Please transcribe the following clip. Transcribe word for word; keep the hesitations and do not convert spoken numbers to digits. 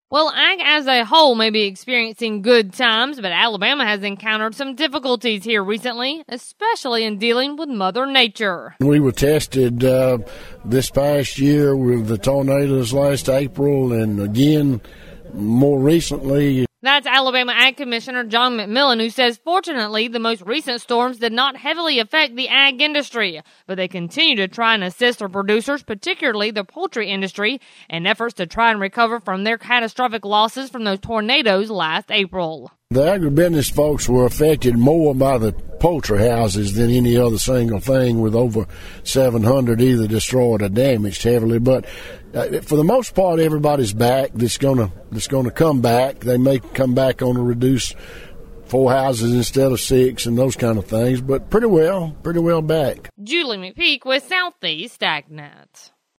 Well, ag as a whole may be experiencing good times, but Alabama has encountered some difficulties here recently, especially in dealing with Mother Nature. We were tested uh, this past year with the tornadoes last April, and again, more recently. That's Alabama Ag Commissioner John McMillan, who says fortunately the most recent storms did not heavily affect the ag industry, but they continue to try and assist their producers, particularly the poultry industry, in efforts to try and recover from their catastrophic losses from those tornadoes last April. The agribusiness folks were affected more by the poultry houses than any other single thing, with over seven hundred either destroyed or damaged heavily. But uh, for the most part, everybody's back. That's gonna that's gonna come back. They may come back on a reduced four houses instead of six and those kind of things, but pretty well, pretty well back. Julie McPeak with Southeast AgNet.